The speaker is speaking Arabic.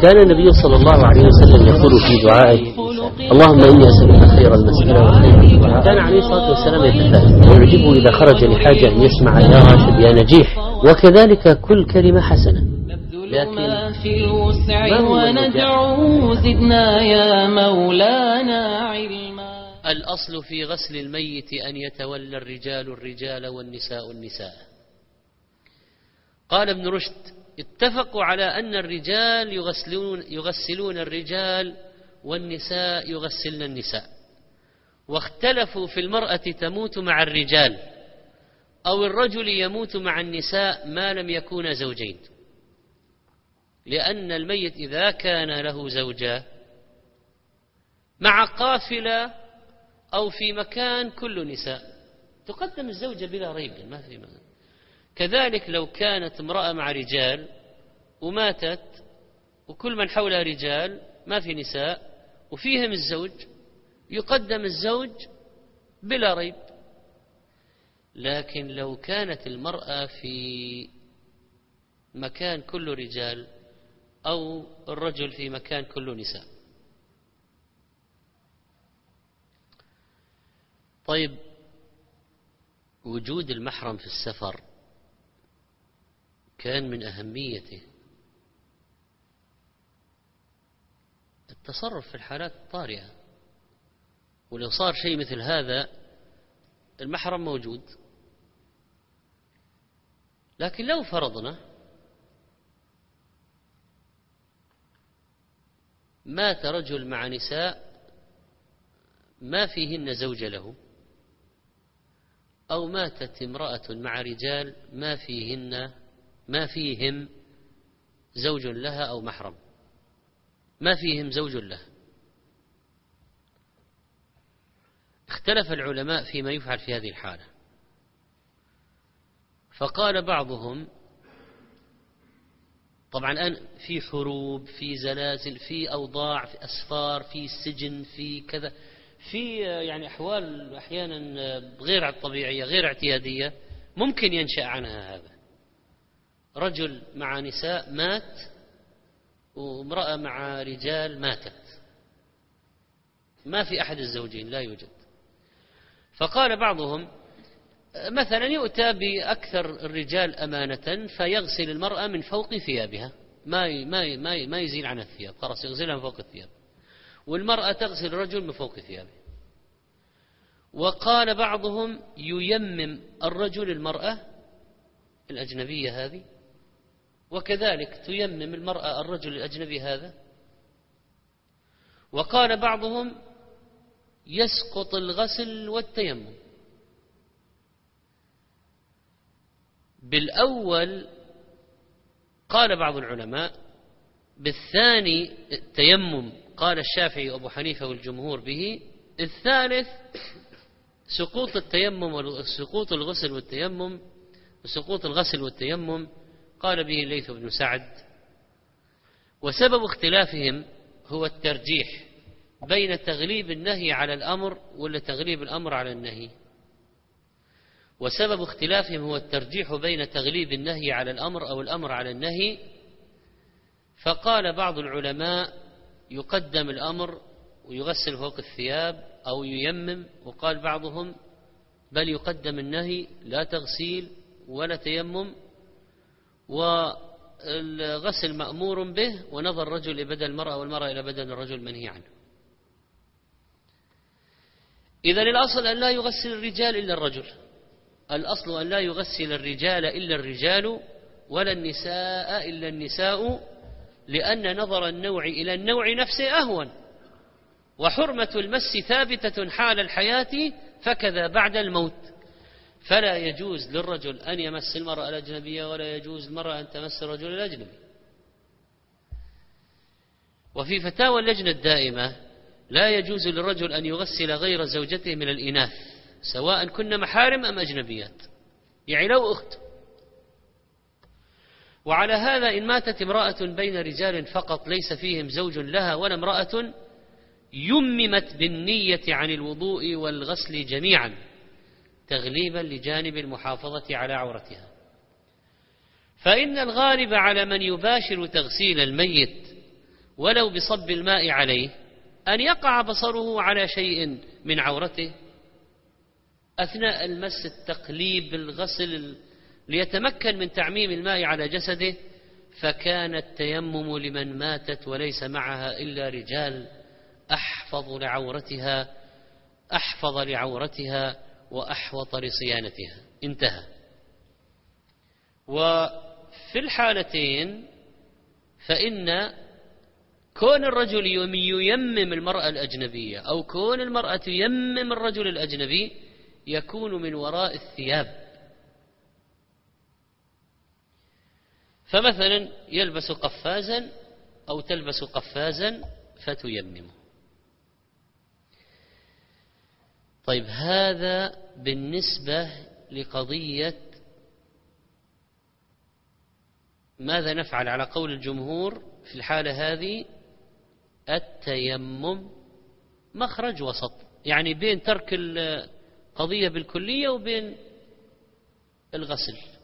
كان النبي صلى الله عليه وسلم يقول في دعائه: اللهم إني أسألك خير المسألة وخير الدعاء. كان عليه الصلاة والسلام يتفائل ويعجبه إذا خرج لحاجة أن يسمع يا راشد يا نجيح، وكذلك كل كلمة حسنة. لكن في الوسع وندعو زدنا يا مولانا علما. الأصل في غسل الميت أن يتولى الرجال والنساء النساء. قال ابن رشد: اتفقوا على أن الرجال يغسلون الرجال والنساء يغسلن النساء، واختلفوا في المرأة تموت مع الرجال أو الرجل يموت مع النساء ما لم يكونا زوجين، لأن الميت إذا كان له زوجة مع قافلة أو في مكان كل نساء تقدم الزوجة بلا ريب، ما في معنى. كذلك لو كانت امرأة مع رجال وماتت وكل من حولها رجال ما في نساء وفيهم الزوج، يقدم الزوج بلا ريب. لكن لو كانت المرأة في مكان كل رجال أو الرجل في مكان كل نساء. طيب، وجود المحرم في السفر كان من أهميته التصرف في الحالات الطارئة، ولو صار شيء مثل هذا المحرم موجود. لكن لو فرضنا مات رجل مع نساء ما فيهن زوج له، أو ماتت امرأة مع رجال ما فيهم زوج لها أو محرم، ما فيهم زوج له، اختلف العلماء فيما يفعل في هذه الحالة. فقال بعضهم: طبعا الآن في حروب، في زلازل، في أوضاع، في أسفار، في سجن، في كذا، في يعني أحوال أحيانا غير طبيعية غير اعتيادية ممكن ينشأ عنها هذا. رجل مع نساء مات وامرأة مع رجال ماتت، ما في أحد الزوجين لا يوجد. فقال بعضهم: مثلا يؤتى بأكثر الرجال أمانة فيغسل المرأة من فوق ثيابها، ما يزيل عنها الثياب، خلاص يغسلها من فوق الثياب، والمرأة تغسل الرجل من فوق ثيابه. وقال بعضهم: ييمم الرجل المرأة الأجنبية هذه، وكذلك تيمم المرأة الرجل الأجنبي هذا. وقال بعضهم: يسقط الغسل والتيمم. بالأول قال بعض العلماء، بالثاني التيمم قال الشافعي وأبو حنيفة والجمهور به. الثالث سقوط التيمم وسقوط الغسل والتيمم، وسقوط الغسل والتيمم قال به الليث بن سعد. وسبب اختلافهم هو الترجيح بين تغليب النهي على الأمر ولا تغليب الأمر على النهي. وسبب اختلافهم هو الترجيح بين تغليب النهي على الأمر أو الأمر على النهي. فقال بعض العلماء: يقدم الأمر ويغسل فوق الثياب أو ييمم. وقال بعضهم: بل يقدم النهي، لا تغسيل ولا تيمم، والغسل مأمور به، ونظر الرجل إلى بدن المرأة والمرأة إلى بدن الرجل منهي عنه. إذن الأصل أن لا يغسل الرجال إلا الرجل، الأصل أن لا يغسل الرجال إلا الرجال ولا النساء إلا النساء، لأن نظر النوع إلى النوع نفسه أهون، وحرمة المس ثابتة حال الحياة فكذا بعد الموت. فلا يجوز للرجل أن يمس المرأة الأجنبية ولا يجوز المرأة أن تمس الرجل الأجنبي. وفي فتاوى اللجنة الدائمة: لا يجوز للرجل أن يغسل غير زوجته من الإناث سواء كن محارم أم أجنبيات، يعني لو أخت. وعلى هذا إن ماتت امرأة بين رجال فقط ليس فيهم زوج لها ولا امرأة، يممت بالنية عن الوضوء والغسل جميعا تغليبا لجانب المحافظة على عورتها. فإن الغالب على من يباشر تغسيل الميت ولو بصب الماء عليه أن يقع بصره على شيء من عورته أثناء المس، التقليب، الغسل، ليتمكن من تعميم الماء على جسده. فكان التيمم لمن ماتت وليس معها إلا رجال أحفظ لعورتها وأحوط لصيانتها. انتهى. وفي الحالتين فإن كون الرجل ييمم المرأة الأجنبية أو كون المرأة ييمم الرجل الأجنبي يكون من وراء الثياب. فمثلا يلبس قفازا أو تلبس قفازا فتيممه. طيب، هذا بالنسبة لقضية ماذا نفعل على قول الجمهور في الحالة هذه. التيمم مخرج وسط، يعني بين ترك القضية بالكلية وبين الغسل.